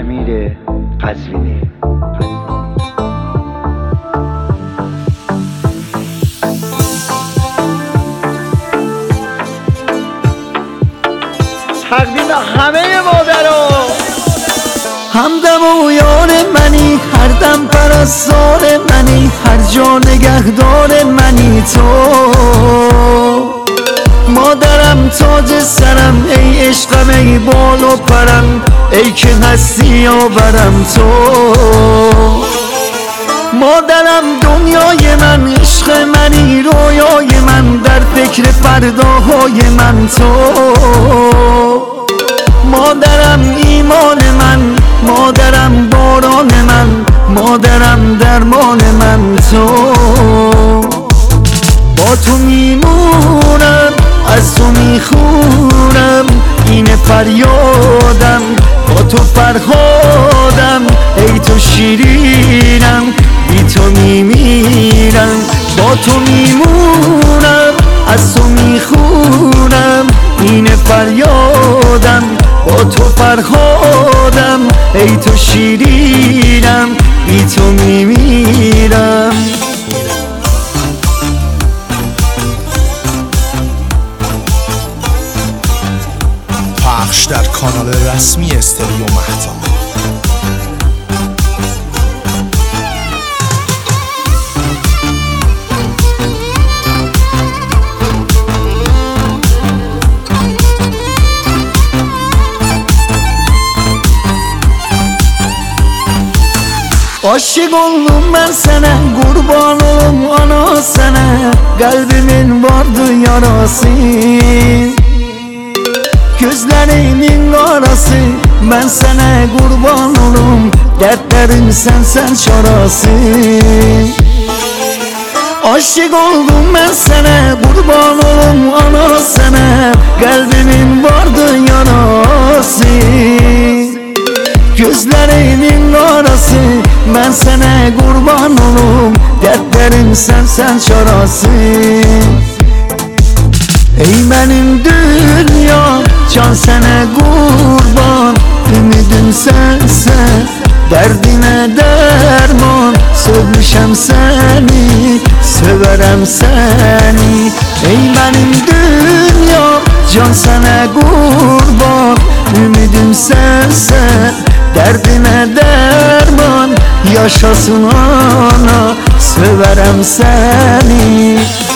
امیر قزوینی. تقدیم همه مادرها. همدم و یار منی، هر دم پرستار منی، هر جا نگهدار منی تو. مادرم تاج سرم، ای عشقم ای بال و پرم، ای که هستی آورم تو. مادرم دنیای من، عشق منی رویای من، در فکر فرداهای من تو. مادرم ایمان من، مادرم باران من، مادرم درمان من تو. با تو میمونم، از تو میخونم، این فریادم، با تو فرهادم، ای تو شیرینم، بی تو میمیرم. با تو میمونم، از تو میخونم، این فریادم، با تو فرهادم، ای تو شیرینم، بی تو میمیرم. پخش در کانال رسمی استریو مهتاب. Aşık oldum ben sana, kurban olum ana sana, kalbimin vardı yarası. Gözlerimin karası, ben sana kurban olum, dertlerim sen çarası. Aşık oldum ben sana, kurban olum ana sana, kalbimin vardı yarası. Gözlerimin karası, ben sana kurban olum, dertlerim sen çarası. Ey benim dünya, can sana kurban, ümidim sensen, derdine derman. Sevmişem seni, severem seni. Ey benim dünya, can sana kurban, ümidim sensen, derdine derman. Yaşasın ana, severem seni.